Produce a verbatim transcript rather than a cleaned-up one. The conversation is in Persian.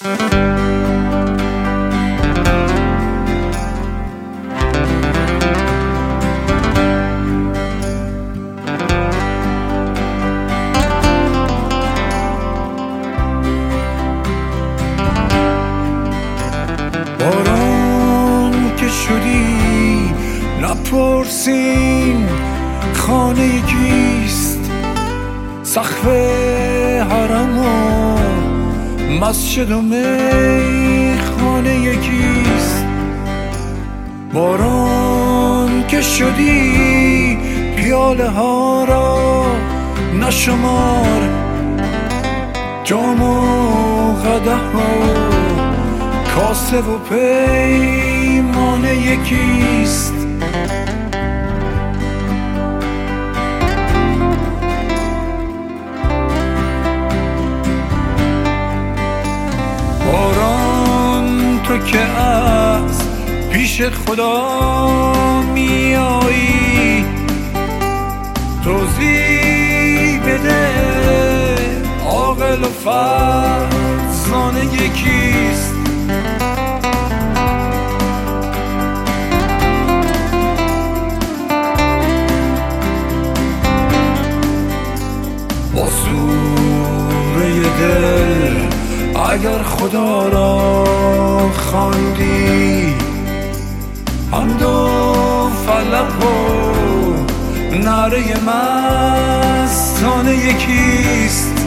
باران که شدی نپرسین خانه کیست، سقف حرم و مسجد و میخانه یکیست. باران که شدی پیاله ها را نشمار، جام و قدح و کاسه و پیمانه یکیست. باران تو که از پیش خدا می آیی، توضیح بده عاقل و فرزانه یکیست. با سوره دل اگر خدا را خواندی، حمد و فلق و نعره مستانه یکیست.